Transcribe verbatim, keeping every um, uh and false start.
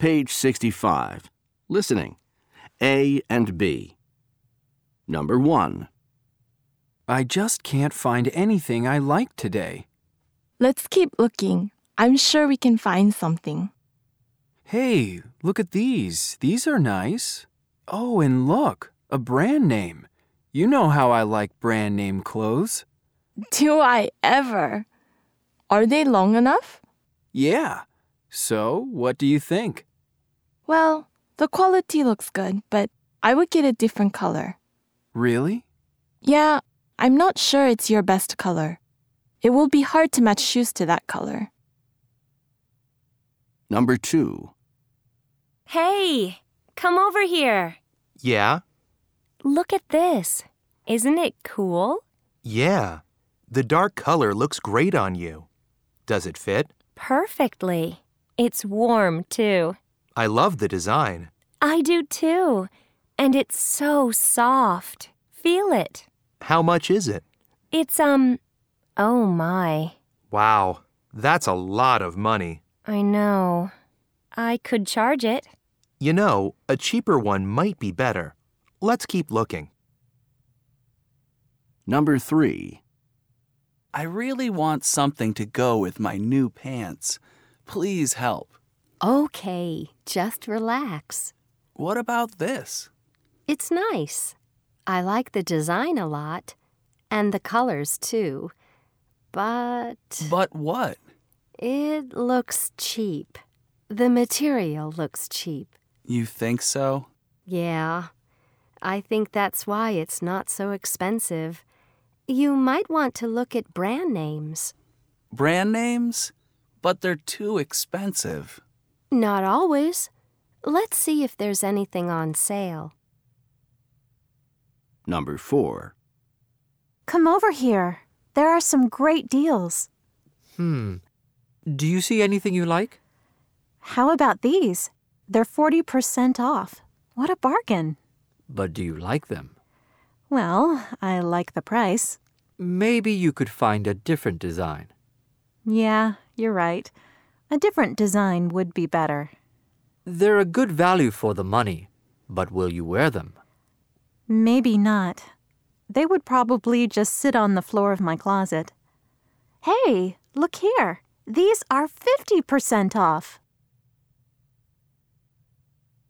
Page sixty-five. Listening. A and B. Number one. I just can't find anything I like today. Let's keep looking. I'm sure we can find something. Hey, look at these. These are nice. Oh, and look, a brand name. You know how I like brand name clothes. Do I ever? Are they long enough? Yeah. So, what do you think? Well, the quality looks good, but I would get a different color. Really? Yeah, I'm not sure it's your best color. It will be hard to match shoes to that color. Number two. Hey, come over here. Yeah? Look at this. Isn't it cool? Yeah. The dark color looks great on you. Does it fit? Perfectly. It's warm, too. I love the design. I do, too. And it's so soft. Feel it. How much is it? It's, um, oh my. Wow, that's a lot of money. I know. I could charge it. You know, a cheaper one might be better. Let's keep looking. Number three. I really want something to go with my new pants. Please help. Okay, just relax. What about this? It's nice. I like the design a lot, and the colors too. But... But what? It looks cheap. The material looks cheap. You think so? Yeah. I think that's why it's not so expensive. You might want to look at brand names. Brand names? But they're too expensive. Not always. Let's see if there's anything on sale. Number four. Come over here. There are some great deals. Hmm. Do you see anything you like? How about these? They're forty percent off. What a bargain. But do you like them? Well, I like the price. Maybe you could find a different design. Yeah, you're right. A different design would be better. They're a good value for the money, but will you wear them? Maybe not. They would probably just sit on the floor of my closet. Hey, look here. These are fifty percent off.